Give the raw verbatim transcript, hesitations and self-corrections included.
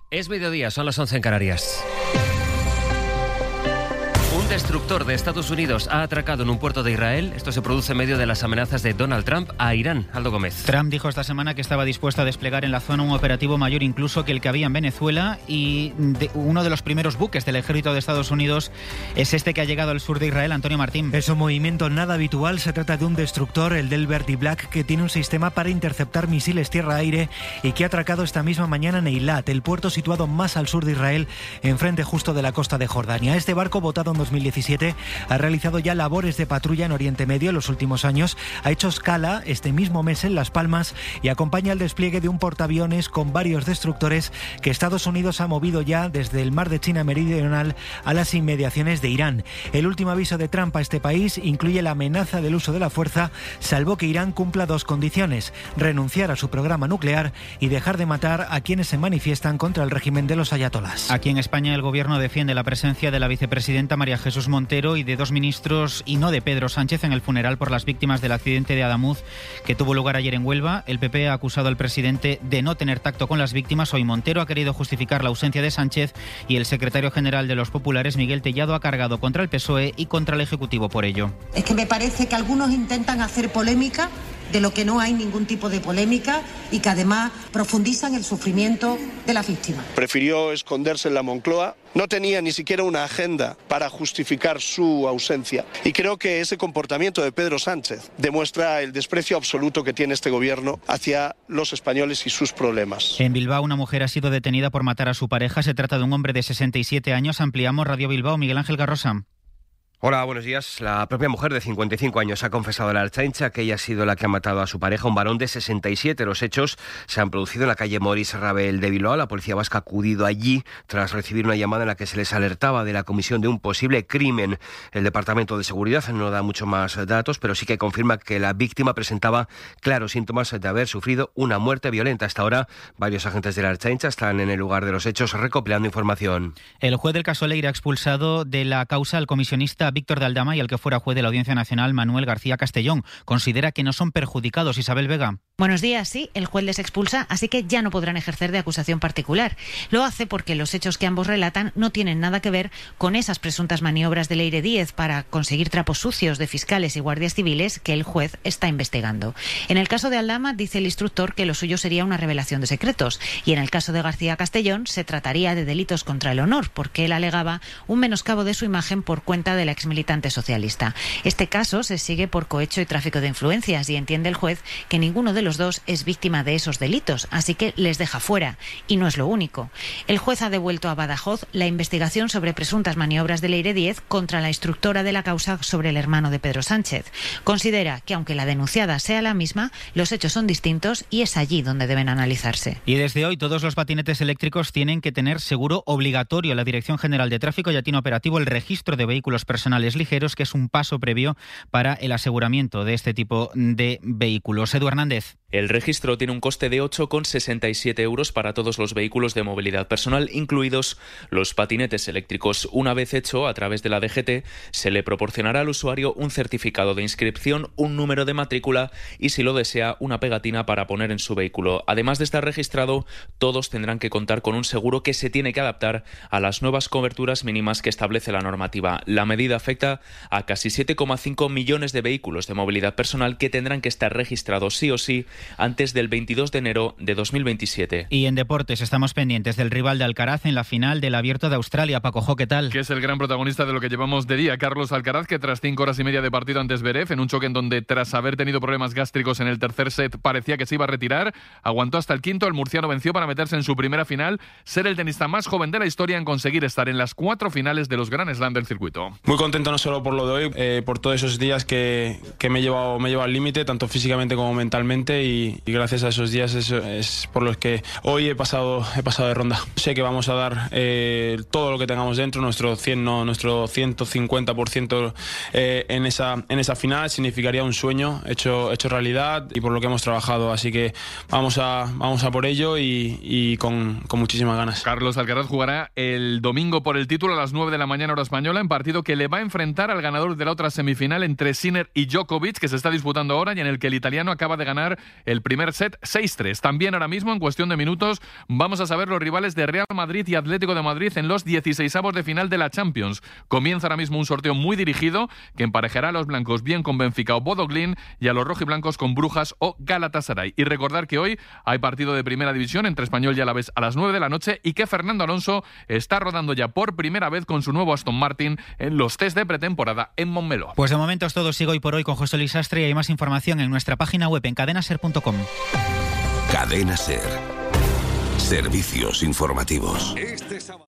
Es mediodía, son las once en Canarias. Un destructor de Estados Unidos ha atracado en un puerto de Israel. Esto se produce en medio de las amenazas de Donald Trump a Irán. Aldo Gómez. Trump dijo esta semana que estaba dispuesto a desplegar en la zona un operativo mayor incluso que el que había en Venezuela, y de uno de los primeros buques del ejército de Estados Unidos es este que ha llegado al sur de Israel. Antonio Martín. Es un movimiento nada habitual. Se trata de un destructor, el del Verdi Black, que tiene un sistema para interceptar misiles tierra-aire y que ha atracado esta misma mañana en Eilat, el puerto situado más al sur de Israel, enfrente justo de la costa de Jordania. Este barco, votado en dos mil diecisiete, ha realizado ya labores de patrulla en Oriente Medio en los últimos años, ha hecho escala este mismo mes en Las Palmas y acompaña el despliegue de un portaaviones con varios destructores que Estados Unidos ha movido ya desde el mar de China Meridional a las inmediaciones de Irán. El último aviso de Trump a este país incluye la amenaza del uso de la fuerza, salvo que Irán cumpla dos condiciones: renunciar a su programa nuclear y dejar de matar a quienes se manifiestan contra el régimen de los ayatolás. Aquí en España el gobierno defiende la presencia de la vicepresidenta María Jesús Montero y de dos ministros y no de Pedro Sánchez en el funeral por las víctimas del accidente de Adamuz que tuvo lugar ayer en Huelva. El P P ha acusado al presidente de no tener tacto con las víctimas. Hoy Montero ha querido justificar la ausencia de Sánchez y el secretario general de los populares, Miguel Tellado, ha cargado contra el P S O E y contra el Ejecutivo por ello. Es que me parece que algunos intentan hacer polémica de lo que no hay ningún tipo de polémica y que además profundizan el sufrimiento de las víctimas. Prefirió esconderse en la Moncloa, no tenía ni siquiera una agenda para justificar su ausencia, y creo que ese comportamiento de Pedro Sánchez demuestra el desprecio absoluto que tiene este gobierno hacia los españoles y sus problemas. En Bilbao una mujer ha sido detenida por matar a su pareja. Se trata de un hombre de sesenta y siete años. Ampliamos Radio Bilbao, Miguel Ángel Garrosa. Hola, buenos días. La propia mujer de cincuenta y cinco años ha confesado a la Ertzaintza que ella ha sido la que ha matado a su pareja, un varón de sesenta y siete. Los hechos se han producido en la calle Maurice Ravel de Bilbao. La policía vasca ha acudido allí tras recibir una llamada en la que se les alertaba de la comisión de un posible crimen. El Departamento de Seguridad no da mucho más datos, pero sí que confirma que la víctima presentaba claros síntomas de haber sufrido una muerte violenta. Hasta ahora, varios agentes de la Ertzaintza están en el lugar de los hechos recopilando información. El juez del caso Leire ha expulsado de la causa al comisionista Víctor de Aldama y al que fuera juez de la Audiencia Nacional, Manuel García Castellón. Considera que no son perjudicados. Isabel Vega. Buenos días. Sí, el juez les expulsa, así que ya no podrán ejercer de acusación particular. Lo hace porque los hechos que ambos relatan no tienen nada que ver con esas presuntas maniobras de Leire Díez para conseguir trapos sucios de fiscales y guardias civiles que el juez está investigando. En el caso de Aldama, dice el instructor que lo suyo sería una revelación de secretos, y en el caso de García Castellón se trataría de delitos contra el honor, porque él alegaba un menoscabo de su imagen por cuenta de la exmilitante socialista. Este caso se sigue por cohecho y tráfico de influencias, y entiende el juez que ninguno de los dos es víctima de esos delitos, así que les deja fuera, y no es lo único. El juez ha devuelto a Badajoz la investigación sobre presuntas maniobras de Leire Díez contra la instructora de la causa sobre el hermano de Pedro Sánchez. Considera que aunque la denunciada sea la misma, los hechos son distintos y es allí donde deben analizarse. Y desde hoy todos los patinetes eléctricos tienen que tener seguro obligatorio. La Dirección General de Tráfico ya tiene operativo el registro de vehículos personales ligeros, que es un paso previo para el aseguramiento de este tipo de vehículos. Edu Hernández. El registro tiene un coste de ocho coma sesenta y siete euros para todos los vehículos de movilidad personal, incluidos los patinetes eléctricos. Una vez hecho, a través de la D G T, se le proporcionará al usuario un certificado de inscripción, un número de matrícula y, si lo desea, una pegatina para poner en su vehículo. Además de estar registrado, todos tendrán que contar con un seguro que se tiene que adaptar a las nuevas coberturas mínimas que establece la normativa. La medida afecta a casi siete coma cinco millones de vehículos de movilidad personal que tendrán que estar registrados sí o sí antes del veintidós de enero de dos mil veintisiete. Y en deportes estamos pendientes del rival de Alcaraz en la final del Abierto de Australia. Paco Jo, ¿qué tal? Que es el gran protagonista de lo que llevamos de día, Carlos Alcaraz, que tras cinco horas y media de partido ante Zverev, en un choque en donde tras haber tenido problemas gástricos en el tercer set parecía que se iba a retirar, aguantó hasta el quinto. El murciano venció para meterse en su primera final, ser el tenista más joven de la historia en conseguir estar en las cuatro finales de los Grand Slam del circuito. Muy contento no solo por lo de hoy, eh, por todos esos días que, que me he llevado, me he llevado al límite, tanto físicamente como mentalmente, y, y gracias a esos días es, es por los que hoy he pasado, he pasado de ronda. Sé que vamos a dar eh, todo lo que tengamos dentro, nuestro cien, no, nuestro ciento cincuenta por ciento eh, en, esa, en esa final. Significaría un sueño hecho, hecho realidad y por lo que hemos trabajado, así que vamos a, vamos a por ello y, y con, con muchísimas ganas. Carlos Alcaraz jugará el domingo por el título a las nueve de la mañana hora española, en partido que le va a enfrentar al ganador de la otra semifinal entre Sinner y Djokovic, que se está disputando ahora y en el que el italiano acaba de ganar el primer set seis tres. También ahora mismo, en cuestión de minutos, vamos a saber los rivales de Real Madrid y Atlético de Madrid en los dieciseisavos de final de la Champions. Comienza ahora mismo un sorteo muy dirigido que emparejará a los blancos bien con Benfica o Bodoglin y a los rojiblancos con Brujas o Galatasaray. Y recordar que hoy hay partido de Primera División entre Español y Alavés a las nueve de la noche y que Fernando Alonso está rodando ya por primera vez con su nuevo Aston Martin en los test de pretemporada en Montmeló. Pues de momento es todo. Sigo hoy por hoy con José Luis Astre y hay más información en nuestra página web en cadena ser punto com. Cadena Ser. Servicios informativos.